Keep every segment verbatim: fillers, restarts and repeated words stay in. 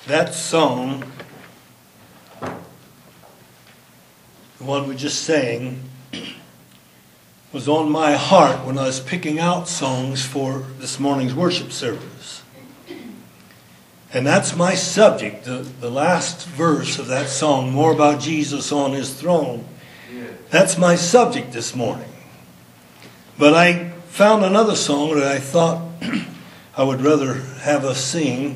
That song, the one we just sang, was on my heart when I was picking out songs for this morning's worship service. And that's my subject, the, the last verse of that song, More About Jesus on His Throne. That's my subject this morning. But I found another song that I thought I would rather have us sing.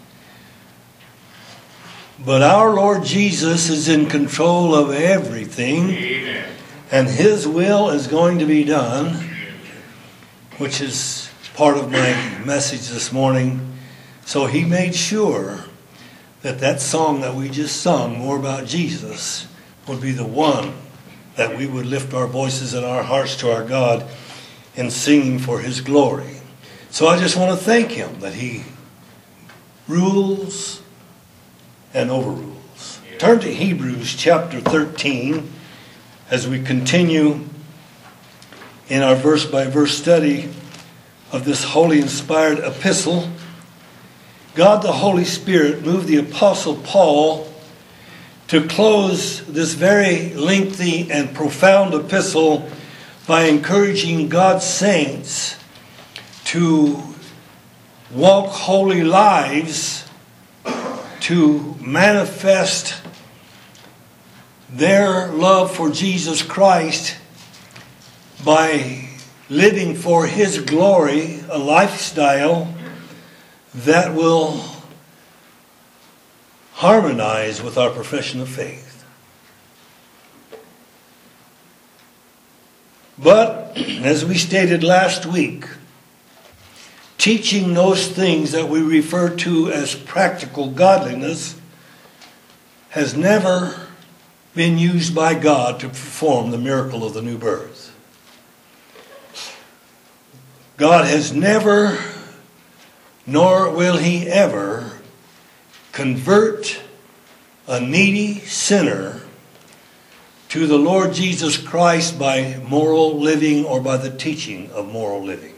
But our Lord Jesus is in control of everything. Amen. And His will is going to be done, which is part of my message this morning. So He made sure that that song that we just sung, More About Jesus, would be the one that we would lift our voices and our hearts to our God in singing for His glory. So I just want to thank Him that He rules and overrules. Yeah. Turn to Hebrews chapter thirteen as we continue in our verse-by-verse study of this holy inspired epistle. God the Holy Spirit moved the Apostle Paul to close this very lengthy and profound epistle by encouraging God's saints to walk holy lives, to manifest their love for Jesus Christ by living for His glory, a lifestyle that will harmonize with our profession of faith. But, as we stated last week, teaching those things that we refer to as practical godliness has never been used by God to perform the miracle of the new birth. God has never, nor will He ever, convert a needy sinner to the Lord Jesus Christ by moral living or by the teaching of moral living.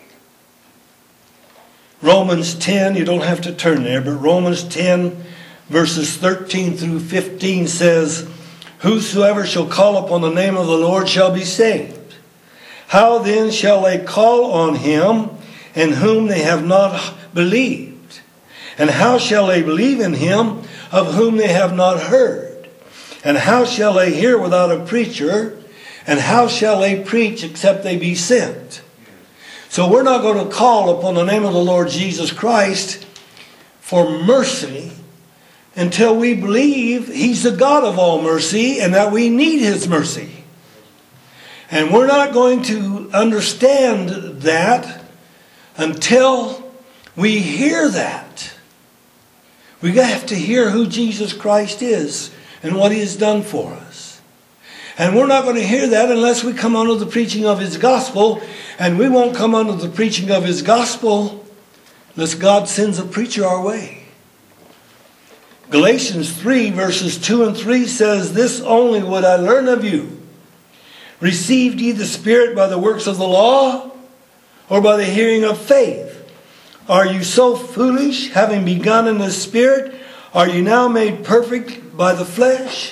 Romans ten, you don't have to turn there, but Romans ten verses thirteen through fifteen says, Whosoever shall call upon the name of the Lord shall be saved. How then shall they call on Him in whom they have not believed? And how shall they believe in Him of whom they have not heard? And how shall they hear without a preacher? And how shall they preach except they be sent? So we're not going to call upon the name of the Lord Jesus Christ for mercy until we believe He's the God of all mercy and that we need His mercy. And we're not going to understand that until we hear that. We have to hear who Jesus Christ is and what He has done for us. And we're not going to hear that unless we come under the preaching of His gospel. And we won't come under the preaching of His gospel unless God sends a preacher our way. Galatians three verses two and three says, This only would I learn of you. Received ye the Spirit by the works of the law, or by the hearing of faith? Are you so foolish, having begun in the Spirit? Are you now made perfect by the flesh?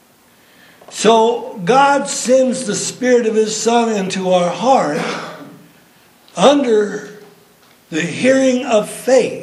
So God sends the Spirit of His Son into our heart under the hearing of faith.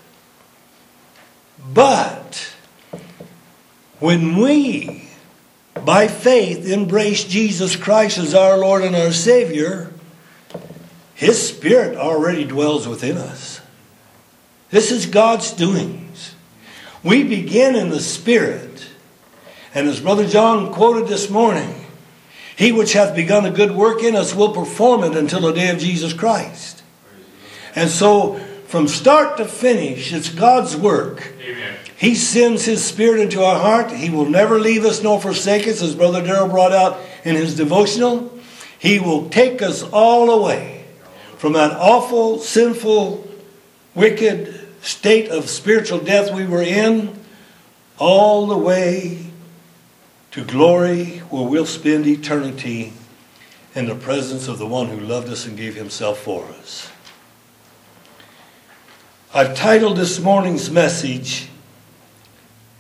But when we, by faith, embrace Jesus Christ as our Lord and our Savior, His Spirit already dwells within us. This is God's doings. We begin in the Spirit. And as Brother John quoted this morning, He which hath begun a good work in us will perform it until the day of Jesus Christ. And so, from start to finish, it's God's work. Amen. He sends His Spirit into our heart. He will never leave us nor forsake us, as Brother Darrell brought out in his devotional. He will take us all away from that awful, sinful, wicked state of spiritual death we were in, all the way to glory, where we'll spend eternity in the presence of the one who loved us and gave Himself for us. I've titled this morning's message,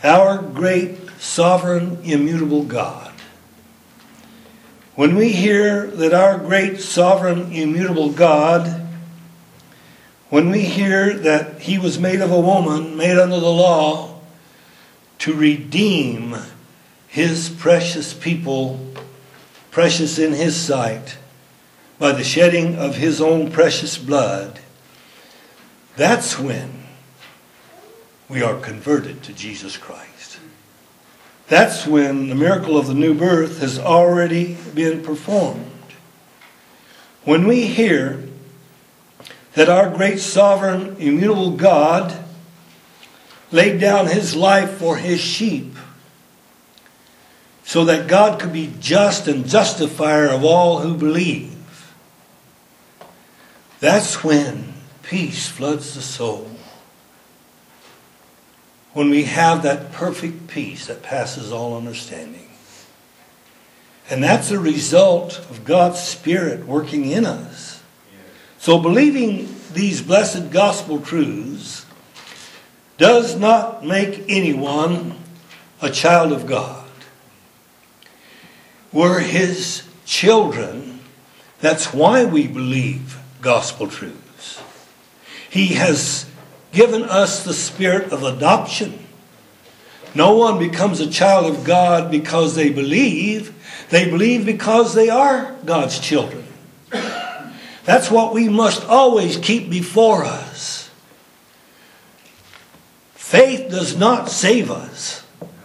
our great, sovereign, immutable God. When we hear that our great, sovereign, immutable God, when we hear that He was made of a woman, made under the law, to redeem His precious people, precious in His sight, by the shedding of His own precious blood, that's when we are converted to Jesus Christ. That's when the miracle of the new birth has already been performed. When we hear that our great sovereign, immutable God laid down His life for His sheep, so that God could be just and justifier of all who believe, that's when peace floods the soul. When we have that perfect peace that passes all understanding. And that's a result of God's Spirit working in us. So believing these blessed gospel truths does not make anyone a child of God. We're His children. That's why we believe gospel truths. He has given us the spirit of adoption. No one becomes a child of God because they believe. They believe because they are God's children. That's what we must always keep before us. Faith does not save us.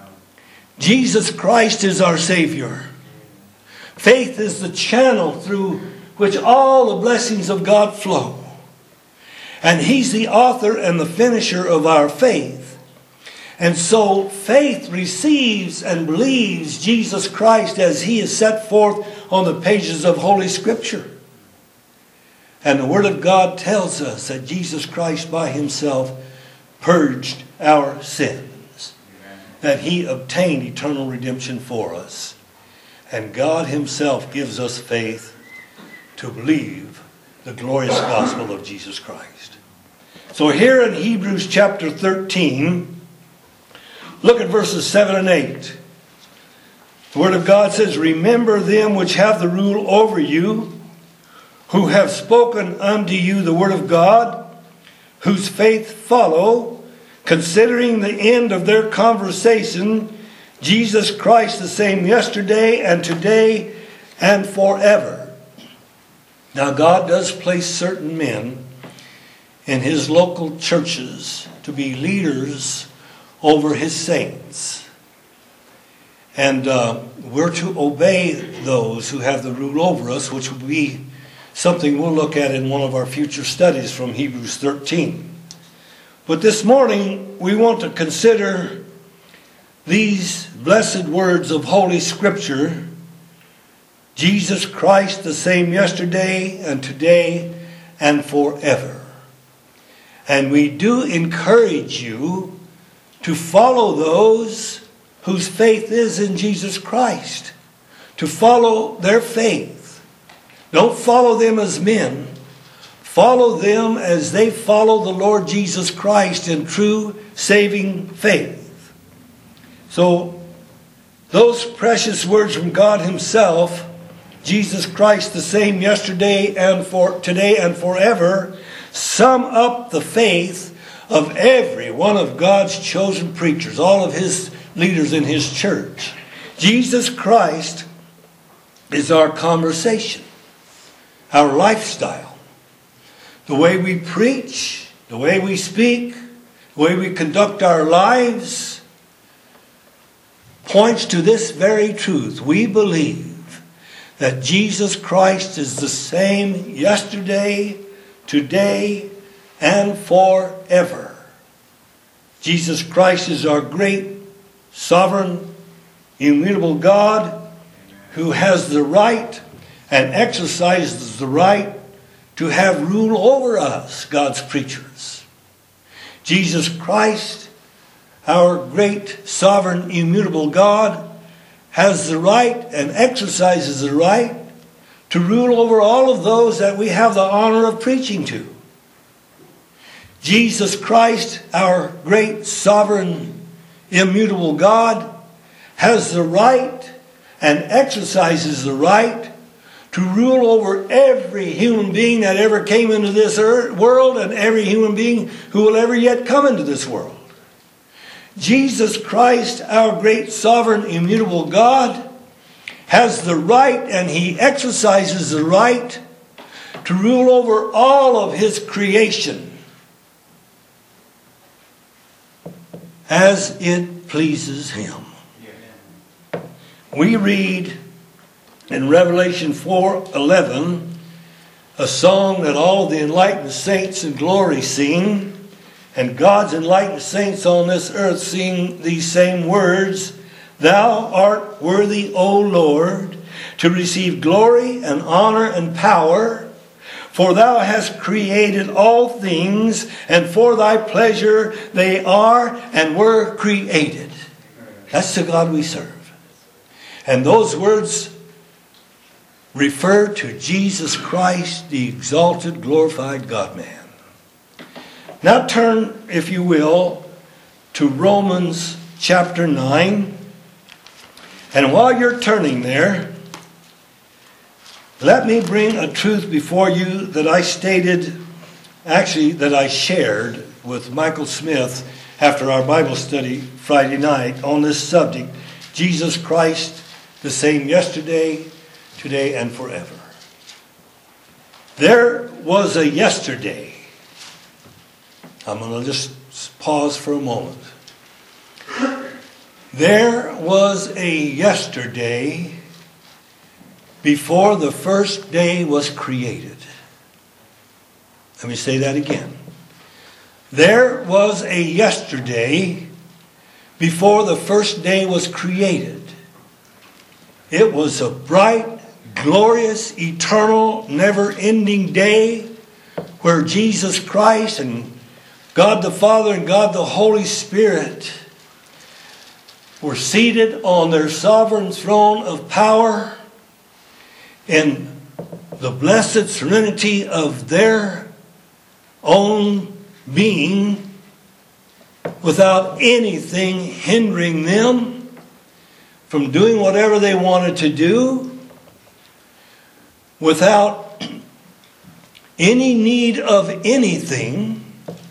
Jesus Christ is our Savior. Faith is the channel through which all the blessings of God flow. And He's the author and the finisher of our faith. And so faith receives and believes Jesus Christ as He is set forth on the pages of Holy Scripture. And the Word of God tells us that Jesus Christ by Himself purged our sins. That He obtained eternal redemption for us. And God Himself gives us faith to believe the glorious gospel of Jesus Christ. So here in Hebrews chapter thirteen, look at verses seven and eight. The Word of God says, "Remember them which have the rule over you, who have spoken unto you the word of God, whose faith follow, considering the end of their conversation, Jesus Christ the same yesterday and today and forever." Now God does place certain men in His local churches to be leaders over His saints. And uh, we're to obey those who have the rule over us, which will be something we'll look at in one of our future studies from Hebrews thirteen. But this morning we want to consider these blessed words of Holy Scripture. Jesus Christ the same yesterday and today and forever. And we do encourage you to follow those whose faith is in Jesus Christ. To follow their faith. Don't follow them as men. Follow them as they follow the Lord Jesus Christ in true saving faith. So, those precious words from God Himself, Jesus Christ the same yesterday and for today and forever, sum up the faith of every one of God's chosen preachers, all of His leaders in His church. Jesus Christ is our conversation, our lifestyle, the way we preach, the way we speak, the way we conduct our lives, points to this very truth. We believe that Jesus Christ is the same yesterday, today, and forever. Jesus Christ is our great, sovereign, immutable God who has the right and exercises the right to have rule over us, God's preachers. Jesus Christ, our great, sovereign, immutable God, has the right and exercises the right to rule over all of those that we have the honor of preaching to. Jesus Christ, our great, sovereign, immutable God has the right and exercises the right to rule over every human being that ever came into this earth, world and every human being who will ever yet come into this world. Jesus Christ, our great sovereign immutable God, has the right and he exercises the right to rule over all of his creation as it pleases him. We read in Revelation four eleven, a song that all the enlightened saints in glory sing, and God's enlightened saints on this earth sing these same words: Thou art worthy, O Lord, to receive glory and honor and power, for thou hast created all things, and for thy pleasure they are and were created. That's the God we serve. And those words refer to Jesus Christ, the exalted, glorified God-man. Now turn, if you will, to Romans chapter nine. And while you're turning there, let me bring a truth before you that I stated, actually that I shared with Michael Smith after our Bible study Friday night on this subject: Jesus Christ, the same yesterday, today, and forever. There was a yesterday. I'm going to just pause for a moment. There was a yesterday before the first day was created. Let me say that again. There was a yesterday before the first day was created. It was a bright, glorious, eternal, never-ending day where Jesus Christ and God the Father and God the Holy Spirit were seated on their sovereign throne of power in the blessed serenity of their own being, without anything hindering them from doing whatever they wanted to do, without any need of anything.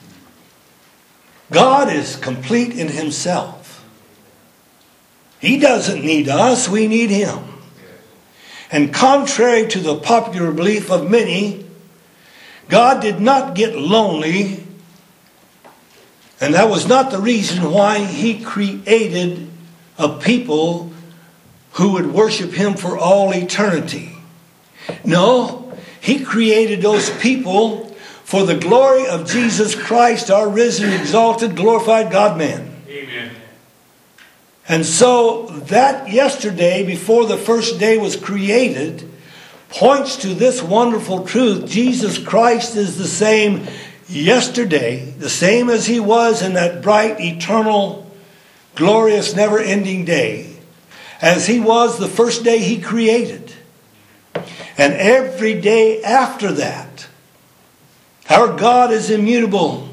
God is complete in himself. He doesn't need us, we need him. And contrary to the popular belief of many, God did not get lonely, and that was not the reason why he created a people who would worship him for all eternity. No, he created those people for the glory of Jesus Christ, our risen, exalted, glorified God-man. Amen. And so that yesterday, before the first day was created, points to this wonderful truth: Jesus Christ is the same yesterday, the same as he was in that bright, eternal, glorious, never-ending day, as he was the first day he created. And every day after that, our God is immutable.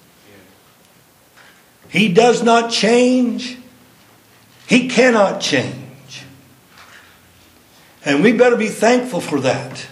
He does not change. He cannot change. And we better be thankful for that.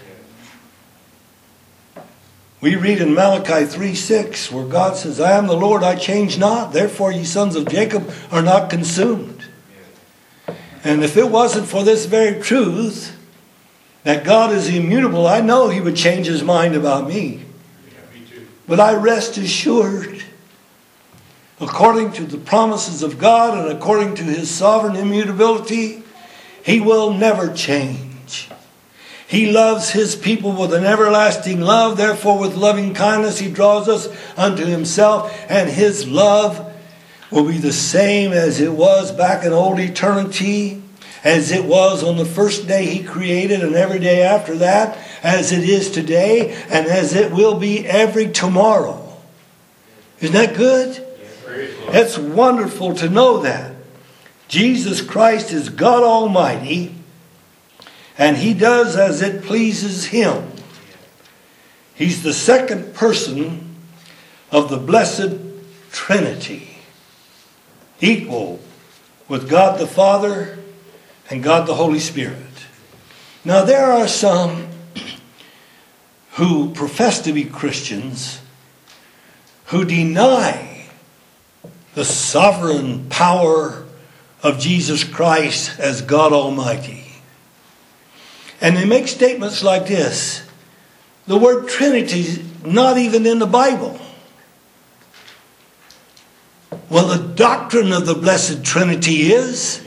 We read in Malachi three six, where God says, I am the Lord, I change not. Therefore ye sons of Jacob are not consumed. And if it wasn't for this very truth, that God is immutable, I know he would change his mind about me. Yeah, me too. But I rest assured, according to the promises of God and according to his sovereign immutability, he will never change. He loves his people with an everlasting love. Therefore, with loving kindness, he draws us unto himself. And his love will be the same as it was back in old eternity, as it was on the first day he created, and every day after that, as it is today, and as it will be every tomorrow. Isn't that good? It's wonderful to know that. Jesus Christ is God Almighty, and he does as it pleases him. He's the second person of the blessed Trinity. equal with God the Father and God the Holy Spirit. Now there are some who profess to be Christians who deny the sovereign power of Jesus Christ as God Almighty. And they make statements like this: the word Trinity is not even in the Bible. Well, the doctrine of the Blessed Trinity is,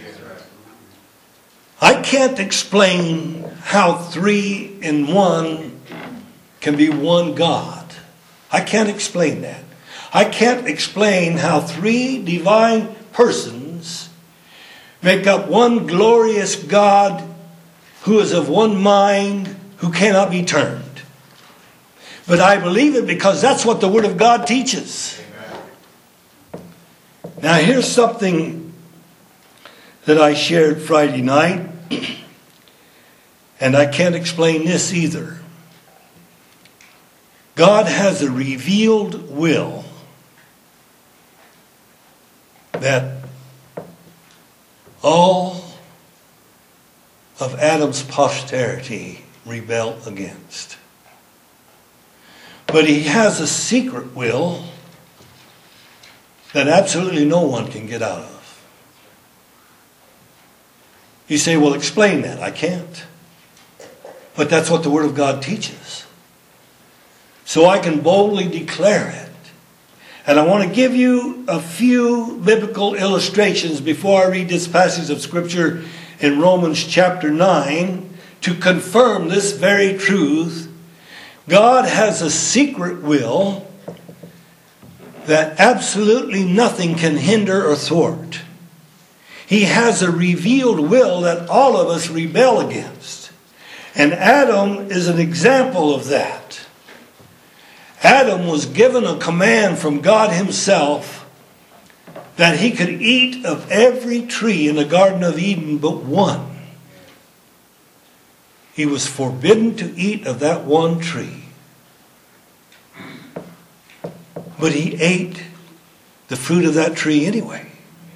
I can't explain how three in one can be one God. I can't explain that. I can't explain how three divine persons make up one glorious God who is of one mind, who cannot be turned. But I believe it because that's what the Word of God teaches. Now here's something that I shared Friday night, and I can't explain this either. God has a revealed will that all of Adam's posterity rebel against. But he has a secret will that absolutely no one can get out of. You say, well, explain that. I can't. But that's what the Word of God teaches. So I can boldly declare it. And I want to give you a few biblical illustrations before I read this passage of Scripture in Romans chapter nine to confirm this very truth. God has a secret will that absolutely nothing can hinder or thwart. He has a revealed will that all of us rebel against. And Adam is an example of that. Adam was given a command from God Himself that he could eat of every tree in the Garden of Eden but one. He was forbidden to eat of that one tree. But he ate the fruit of that tree anyway.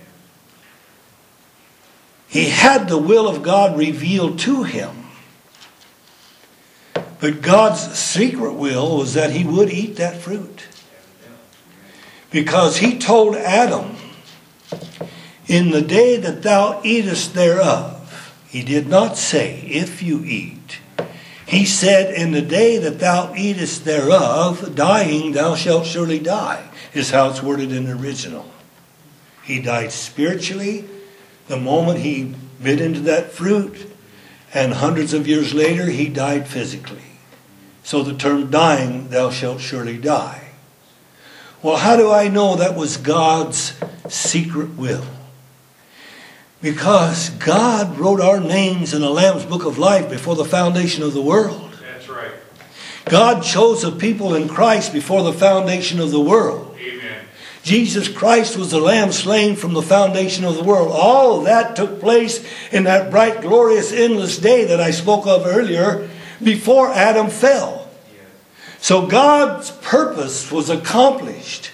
He had the will of God revealed to him. But God's secret will was that he would eat that fruit. Because He told Adam, in the day that thou eatest thereof, He did not say, if you eat. He said, in the day that thou eatest thereof, dying thou shalt surely die, is how it's worded in the original. He died spiritually the moment he bit into that fruit, and hundreds of years later he died physically. So the term dying, thou shalt surely die. Well, how do I know that was God's secret will? Because God wrote our names in the Lamb's Book of Life before the foundation of the world. That's right. God chose a people in Christ before the foundation of the world. Amen. Jesus Christ was the Lamb slain from the foundation of the world. All of that took place in that bright, glorious, endless day that I spoke of earlier before Adam fell. Yes. So God's purpose was accomplished.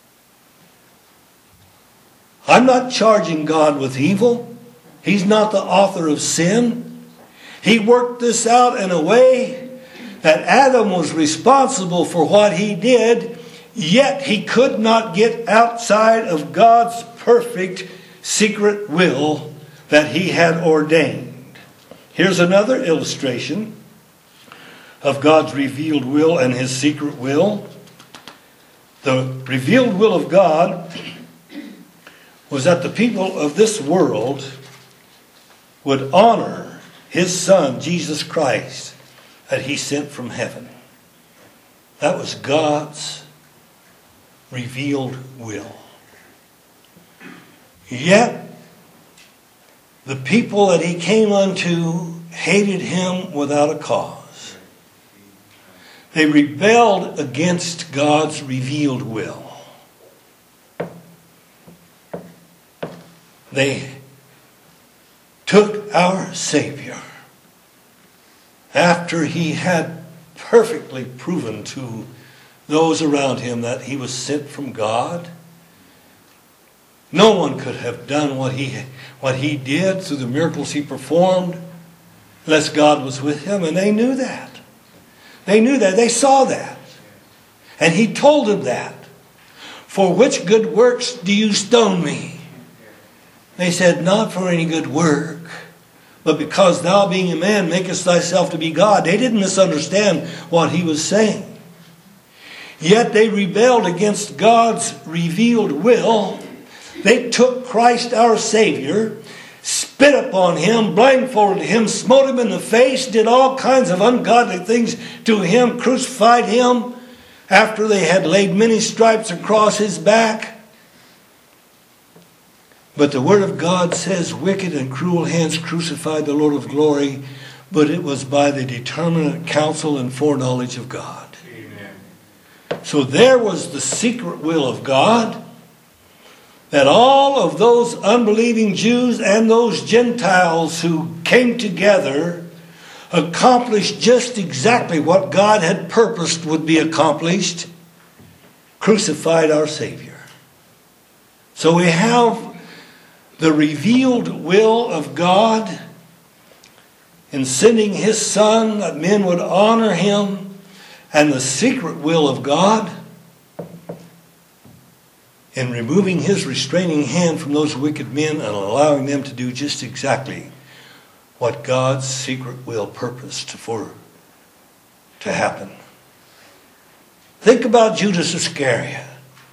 I'm not charging God with evil. He's not the author of sin. He worked this out in a way that Adam was responsible for what he did, yet he could not get outside of God's perfect secret will that He had ordained. Here's another illustration of God's revealed will and His secret will. The revealed will of God was that the people of this world would honor His Son, Jesus Christ, that He sent from heaven. That was God's revealed will. Yet, the people that He came unto hated Him without a cause. They rebelled against God's revealed will. They took our Savior after He had perfectly proven to those around Him that He was sent from God. No one could have done what he, what he did through the miracles he performed unless God was with him. And they knew that. They knew that. They saw that. And he told them that. For which good works do you stone me? They said, not for any good work, but because thou being a man makest thyself to be God. They didn't misunderstand what he was saying. Yet they rebelled against God's revealed will. They took Christ our Savior, spit upon him, blindfolded him, smote him in the face, did all kinds of ungodly things to him, crucified him after they had laid many stripes across his back. But the Word of God says, wicked and cruel hands crucified the Lord of glory, but it was by the determinate counsel and foreknowledge of God. Amen. So there was the secret will of God, that all of those unbelieving Jews and those Gentiles who came together accomplished just exactly what God had purposed would be accomplished, crucified our Savior. So we have the revealed will of God in sending his Son that men would honor him, and the secret will of God in removing his restraining hand from those wicked men and allowing them to do just exactly what God's secret will purposed for to happen. Think about Judas Iscariot.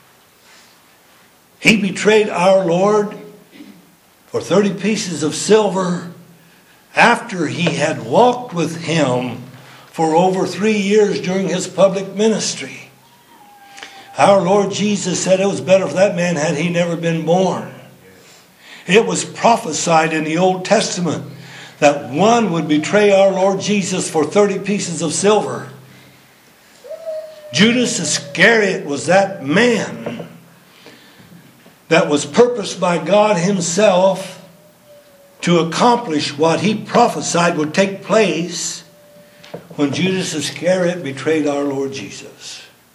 He betrayed our Lord for thirty pieces of silver after he had walked with him for over three years during his public ministry. Our Lord Jesus said it was better for that man had he never been born. It was prophesied in the Old Testament that one would betray our Lord Jesus for thirty pieces of silver. Judas Iscariot was that man that was purposed by God himself to accomplish what he prophesied would take place when Judas Iscariot betrayed our Lord Jesus.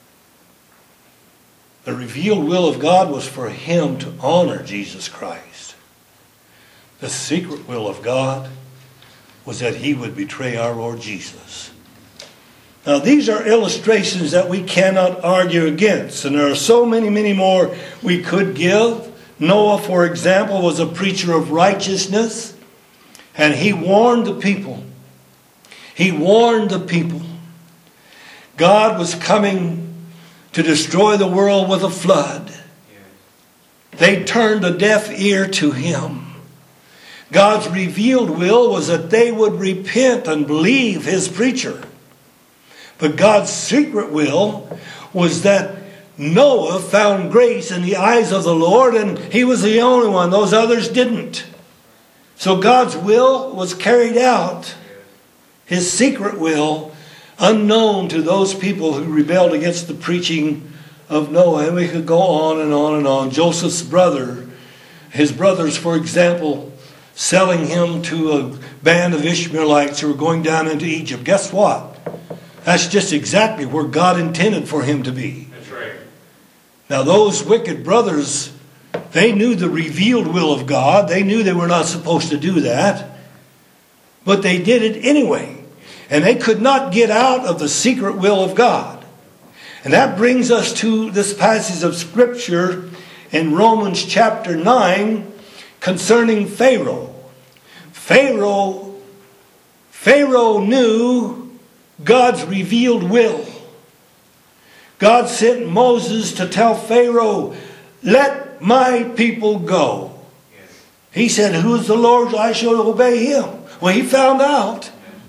The revealed will of God was for him to honor Jesus Christ. The secret will of God was that he would betray our Lord Jesus. Now these are illustrations that we cannot argue against. And there are so many, many more we could give. Noah, for example, was a preacher of righteousness. And he warned the people. He warned the people. God was coming to destroy the world with a flood. They turned a deaf ear to him. God's revealed will was that they would repent and believe his preacher. But God's secret will was that Noah found grace in the eyes of the Lord, and he was the only one. Those others didn't. So God's will was carried out. His secret will, unknown to those people who rebelled against the preaching of Noah. And we could go on and on and on. Joseph's brother, his brothers, for example, selling him to a band of Ishmaelites who were going down into Egypt. Guess what? That's just exactly where God intended for him to be. That's right. Now those wicked brothers, they knew the revealed will of God. They knew they were not supposed to do that. But they did it anyway. And they could not get out of the secret will of God. And that brings us to this passage of Scripture in Romans chapter nine concerning Pharaoh. Pharaoh, Pharaoh knew God's revealed will. God sent Moses to tell Pharaoh, let my people go. He said, who is the Lord? I shall obey him. Well, he found out.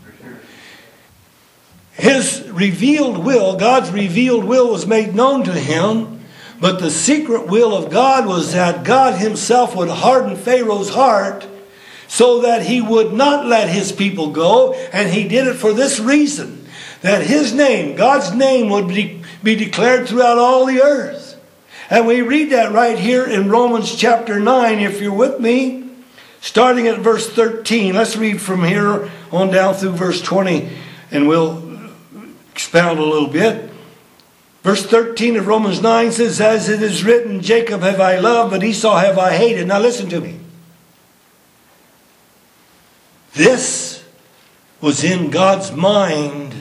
His revealed will, God's revealed will was made known to him, but the secret will of God was that God himself would harden Pharaoh's heart so that he would not let his people go, and he did it for this reason, that his name, God's name, would be, be declared throughout all the earth. And we read that right here in Romans chapter nine, if you're with me, starting at verse thirteen. Let's read from here on down through verse twenty, and we'll expound a little bit. Verse thirteen of Romans nine says, as it is written, Jacob have I loved, but Esau have I hated. Now listen to me. This was in God's mind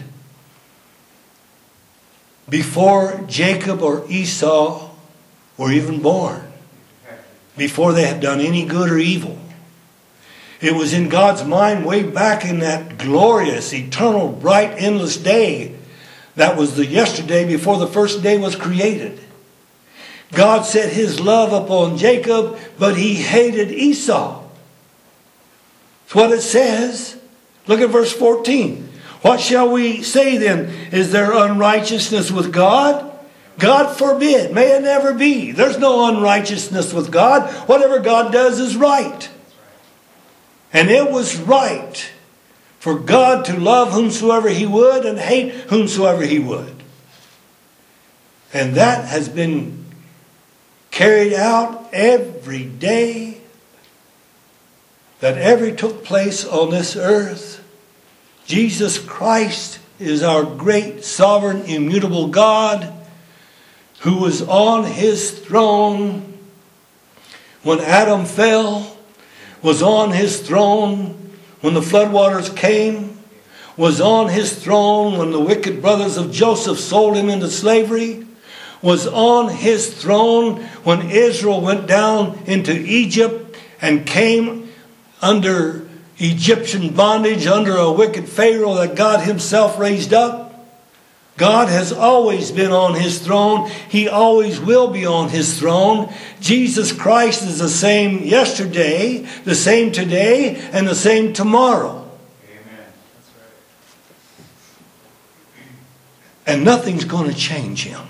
before Jacob or Esau were even born. Before they had done any good or evil. It was in God's mind way back in that glorious, eternal, bright, endless day that was the yesterday before the first day was created. God set His love upon Jacob, but He hated Esau. That's what it says. Look at verse fourteen. What shall we say then? Is there unrighteousness with God? God forbid. May it never be. There's no unrighteousness with God. Whatever God does is right. And it was right for God to love whomsoever He would and hate whomsoever He would. And that has been carried out every day that ever took place on this earth. Jesus Christ is our great, sovereign, immutable God who was on His throne when Adam fell, was on His throne when the floodwaters came, was on His throne when the wicked brothers of Joseph sold him into slavery, was on His throne when Israel went down into Egypt and came under Egyptian bondage, under a wicked Pharaoh that God Himself raised up. God has always been on His throne. He always will be on His throne. Jesus Christ is the same yesterday, the same today, and the same tomorrow. Amen. That's right. And nothing's going to change Him.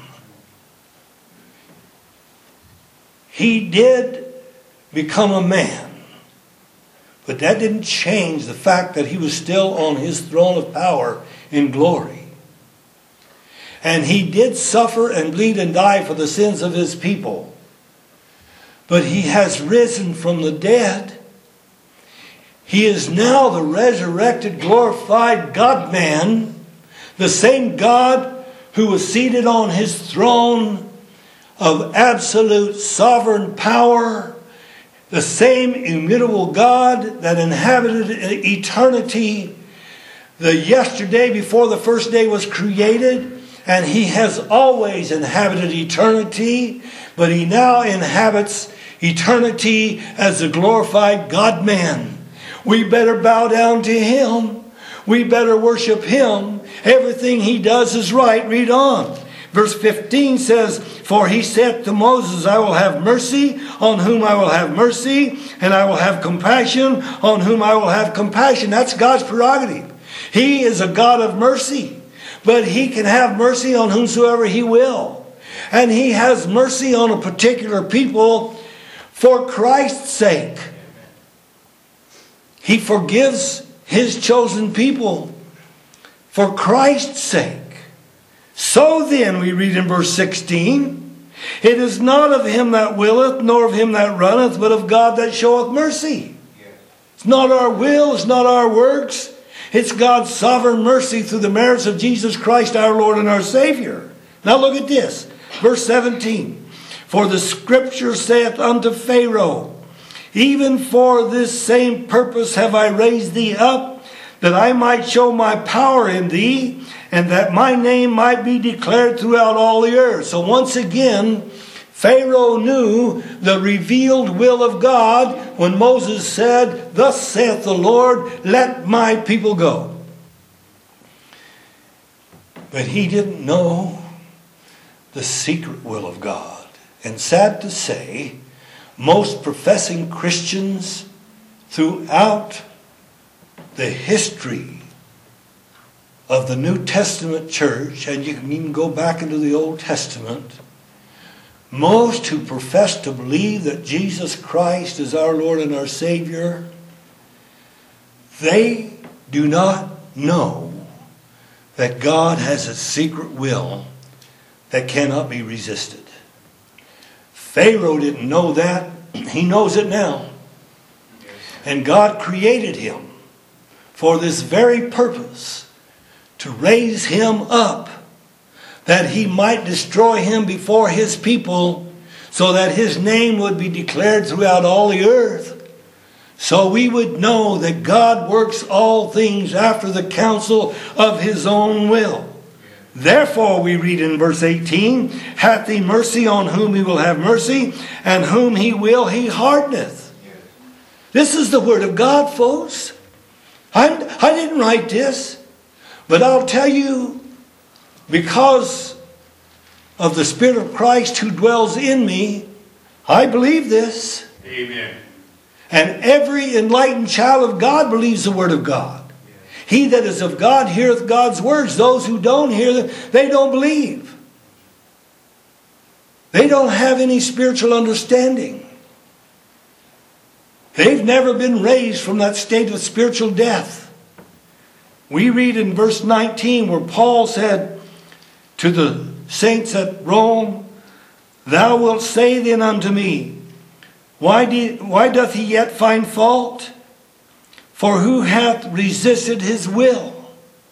He did become a man. But that didn't change the fact that He was still on His throne of power in glory. And He did suffer and bleed and die for the sins of His people. But He has risen from the dead. He is now the resurrected, glorified God-man, the same God who was seated on His throne of absolute sovereign power, the same immutable God that inhabited eternity the yesterday before the first day was created. And He has always inhabited eternity, but He now inhabits eternity as the glorified God-man. We better bow down to Him. We better worship Him. Everything He does is right. Read on. Verse fifteen says, for He said to Moses, I will have mercy on whom I will have mercy, and I will have compassion on whom I will have compassion. That's God's prerogative. He is a God of mercy. But He can have mercy on whomsoever He will. And He has mercy on a particular people for Christ's sake. He forgives His chosen people for Christ's sake. So then, we read in verse sixteen, it is not of him that willeth, nor of him that runneth, but of God that showeth mercy. It's not our will, it's not our works. It's God's sovereign mercy through the merits of Jesus Christ our Lord and our Savior. Now look at this. Verse seventeen. For the Scripture saith unto Pharaoh, even for this same purpose have I raised thee up, that I might show my power in thee, and that my name might be declared throughout all the earth. So once again, Pharaoh knew the revealed will of God when Moses said, thus saith the Lord, let my people go. But he didn't know the secret will of God. And sad to say, most professing Christians throughout the history of the New Testament church, and you can even go back into the Old Testament, most who profess to believe that Jesus Christ is our Lord and our Savior, they do not know that God has a secret will that cannot be resisted. Pharaoh didn't know that. He knows it now. And God created him for this very purpose, to raise him up, that he might destroy him before his people, so that his name would be declared throughout all the earth. So we would know that God works all things after the counsel of his own will. Therefore, we read in verse eighteen, hath he mercy on whom he will have mercy, and whom he will he hardeneth. This is the word of God, folks. I, I didn't write this, but I'll tell you, because of the Spirit of Christ who dwells in me, I believe this. Amen. And every enlightened child of God believes the word of God. He that is of God heareth God's words. Those who don't hear them, they don't believe. They don't have any spiritual understanding. They've never been raised from that state of spiritual death. We read in verse nineteen where Paul said to the saints at Rome, thou wilt say then unto me, why, do, why doth he yet find fault? For who hath resisted his will?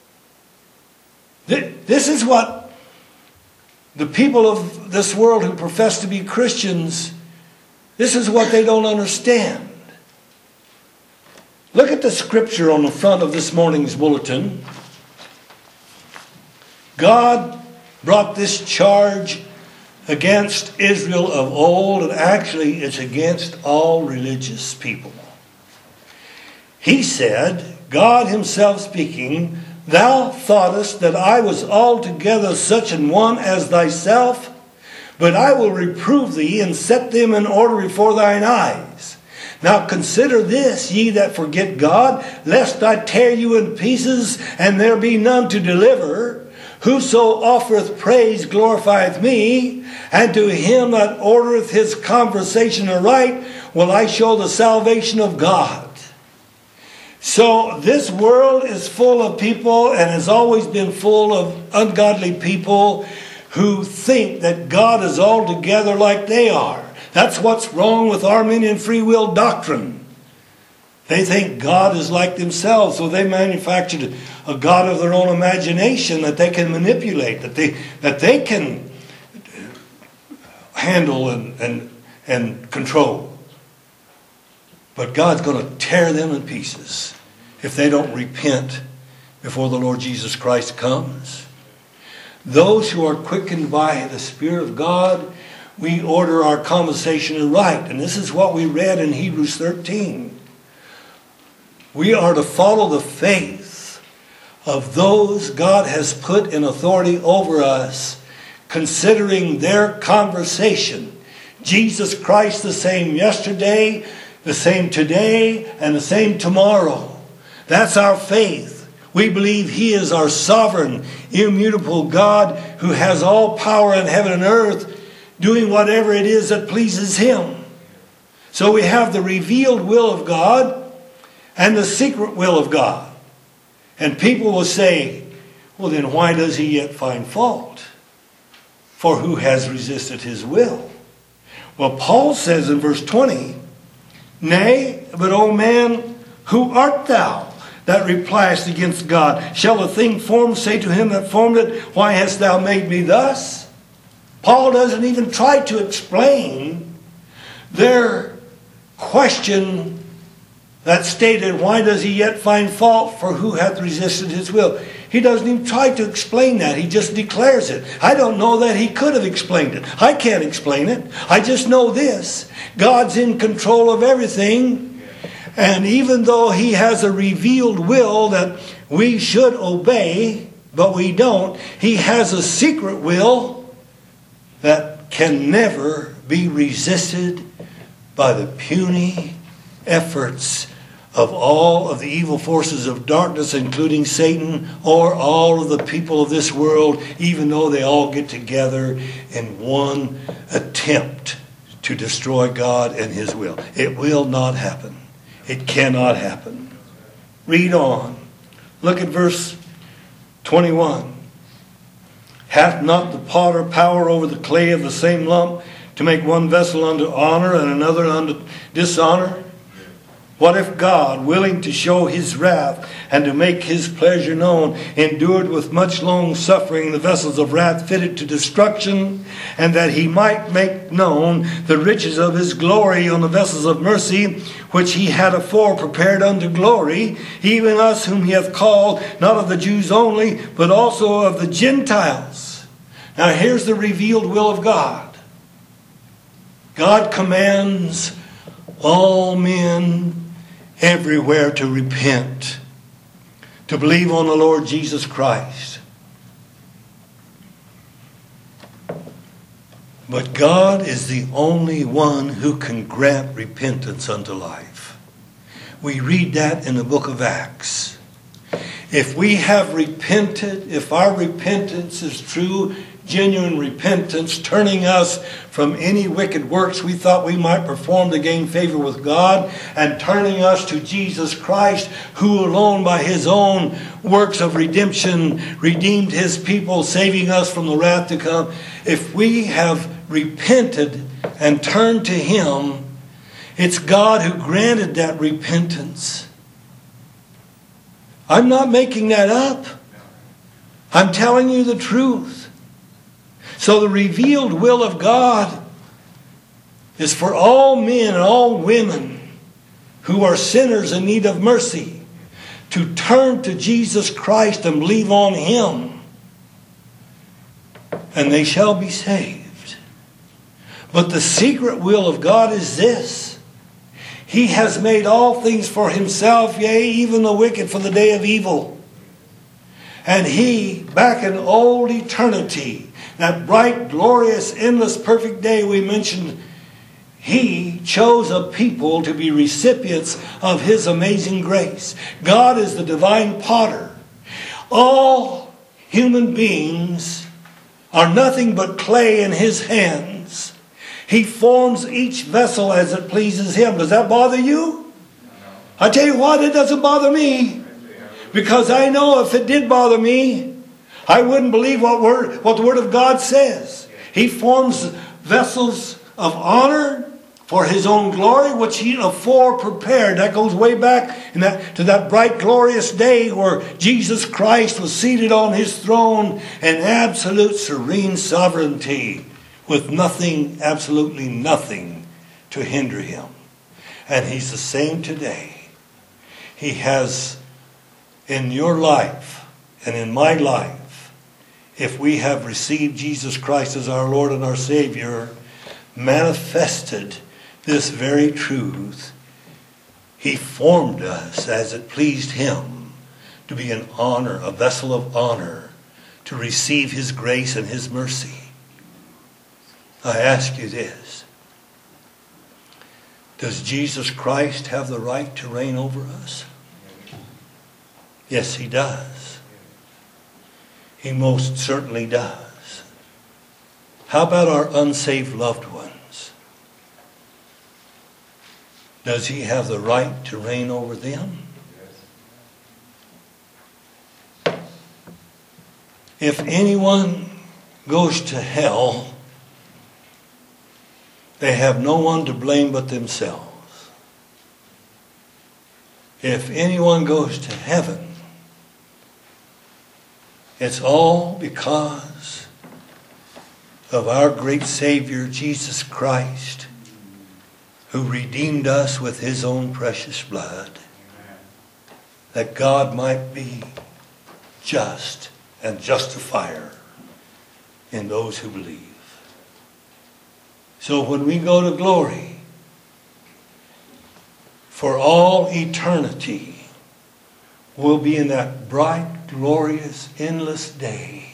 This is what the people of this world who profess to be Christians, this is what they don't understand. Look at the scripture on the front of this morning's bulletin. God brought this charge against Israel of old, and actually it's against all religious people. He said, God himself speaking, thou thoughtest that I was altogether such an one as thyself, but I will reprove thee and set them in order before thine eyes. Now consider this, ye that forget God, lest I tear you in pieces, and there be none to deliver. Whoso offereth praise glorifieth me, and to him that ordereth his conversation aright will I show the salvation of God. So this world is full of people, and has always been full of ungodly people who think that God is altogether like they are. That's what's wrong with Arminian free will doctrine. They think God is like themselves, so they manufactured a God of their own imagination that they can manipulate, that they that they can handle and and, and control. But God's going to tear them in pieces if they don't repent before the Lord Jesus Christ comes. Those who are quickened by the Spirit of God, we order our conversation aright. And this is what we read in Hebrews thirteen. We are to follow the faith of those God has put in authority over us, considering their conversation. Jesus Christ the same yesterday, the same today, and the same tomorrow. That's our faith. We believe he is our sovereign, immutable God who has all power in heaven and earth, doing whatever it is that pleases him. So we have the revealed will of God and the secret will of God. And people will say, well, then why does he yet find fault? For who has resisted his will? Well, Paul says in verse twenty, nay, but O man, who art thou that repliest against God? Shall a thing formed say to him that formed it, why hast thou made me thus? Paul doesn't even try to explain their question that stated, why does he yet find fault? For who hath resisted his will? He doesn't even try to explain that. He just declares it. I don't know that he could have explained it. I can't explain it. I just know this. God's in control of everything. And even though he has a revealed will that we should obey, but we don't, he has a secret will that can never be resisted by the puny efforts of all of the evil forces of darkness, including Satan, or all of the people of this world, even though they all get together in one attempt to destroy God and his will. It will not happen. It cannot happen. Read on. Look at verse twenty-one. Hath not the potter power over the clay of the same lump to make one vessel unto honor and another unto dishonor? What if God, willing to show his wrath and to make his pleasure known, endured with much long suffering the vessels of wrath fitted to destruction, and that he might make known the riches of his glory on the vessels of mercy, which he had afore prepared unto glory, even us whom he hath called, not of the Jews only, but also of the Gentiles. Now here's the revealed will of God. God commands all men everywhere to repent, to believe on the Lord Jesus Christ. But God is the only one who can grant repentance unto life. We read that in the book of Acts. If we have repented, if our repentance is true, genuine repentance, turning us from any wicked works we thought we might perform to gain favor with God, and turning us to Jesus Christ, who alone by his own works of redemption redeemed his people, saving us from the wrath to come. If we have repented and turned to him, it's God who granted that repentance. I'm not making that up. I'm telling you the truth. So the revealed will of God is for all men and all women who are sinners in need of mercy to turn to Jesus Christ and believe on him, and they shall be saved. But the secret will of God is this: he has made all things for himself, yea, even the wicked for the day of evil. And he, back in old eternity, that bright, glorious, endless, perfect day we mentioned, he chose a people to be recipients of his amazing grace. God is the divine potter. All human beings are nothing but clay in his hands. He forms each vessel as it pleases him. Does that bother you? I tell you what, it doesn't bother me. Because I know if it did bother me, I wouldn't believe what word, what the Word of God says. He forms vessels of honor for his own glory, which he afore prepared. That goes way back in that, to that bright, glorious day where Jesus Christ was seated on his throne in absolute serene sovereignty, with nothing, absolutely nothing, to hinder him. And he's the same today. He has, in your life and in my life, if we have received Jesus Christ as our Lord and our Savior, manifested this very truth. He formed us as it pleased him to be an honor, a vessel of honor, to receive his grace and his mercy. I ask you this: does Jesus Christ have the right to reign over us? Yes, he does. He most certainly does. How about our unsaved loved ones? Does he have the right to reign over them? If anyone goes to hell, they have no one to blame but themselves. If anyone goes to heaven, it's all because of our great Savior, Jesus Christ, who redeemed us with his own precious blood, that God might be just and justifier in those who believe. So when we go to glory, for all eternity, we'll be in that bright, glorious, endless day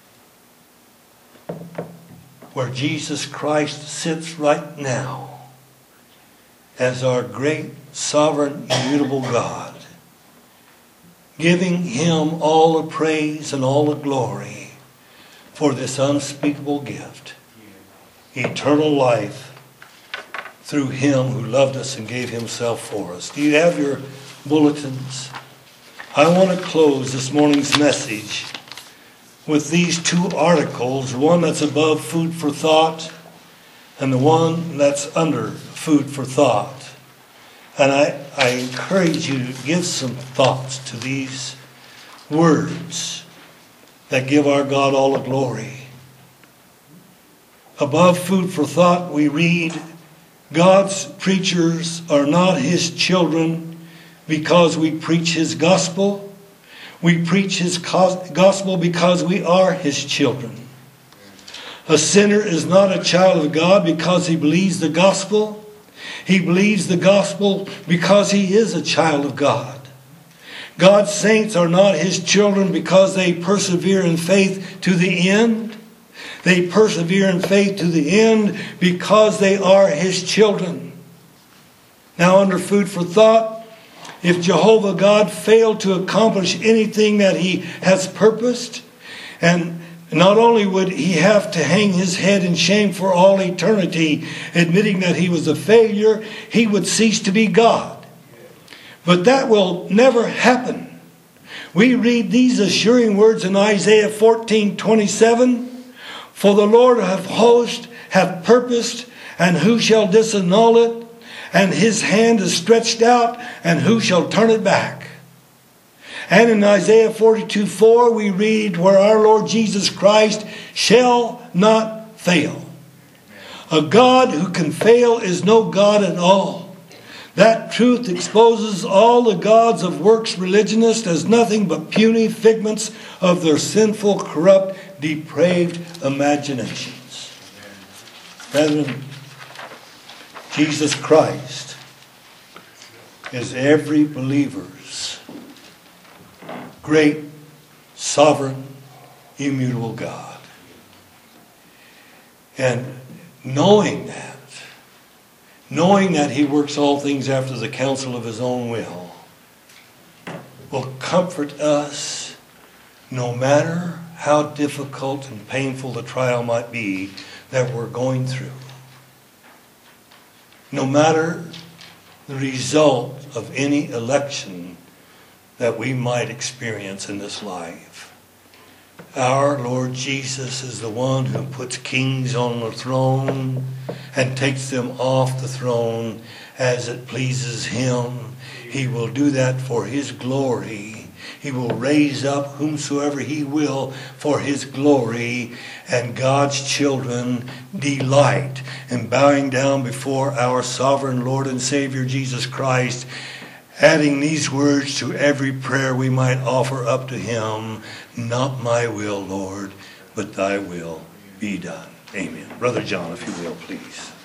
where Jesus Christ sits right now as our great, sovereign, immutable God, giving him all the praise and all the glory for this unspeakable gift, eternal life through him who loved us and gave himself for us. Do you have your bulletins? I want to close this morning's message with these two articles, one that's above food for thought and the one that's under food for thought. And I, I encourage you to give some thoughts to these words that give our God all the glory. Above food for thought, we read, God's preachers are not His children because we preach His gospel. We preach His gospel because we are His children. A sinner is not a child of God because he believes the gospel. He believes the gospel because he is a child of God. God's saints are not His children because they persevere in faith to the end. They persevere in faith to the end because they are His children. Now, under food for thought, if Jehovah God failed to accomplish anything that He has purposed, and not only would He have to hang His head in shame for all eternity, admitting that He was a failure, He would cease to be God. But that will never happen. We read these assuring words in Isaiah fourteen twenty-seven. For the Lord of hosts hath purposed, and who shall disannul it? And His hand is stretched out, and who shall turn it back? And in Isaiah forty-two four we read where our Lord Jesus Christ shall not fail. A God who can fail is no God at all. That truth exposes all the gods of works religionists as nothing but puny figments of their sinful, corrupt, depraved imaginations. Brethren, Jesus Christ is every believer's great, sovereign, immutable God. And knowing that, knowing that He works all things after the counsel of His own will, will comfort us no matter how difficult and painful the trial might be that we're going through. No matter the result of any election that we might experience in this life, our Lord Jesus is the one who puts kings on the throne and takes them off the throne as it pleases Him. He will do that for His glory. He will raise up whomsoever He will for His glory. And God's children delight in bowing down before our sovereign Lord and Savior Jesus Christ, adding these words to every prayer we might offer up to Him. Not my will, Lord, but Thy will be done. Amen. Brother John, if you will, please.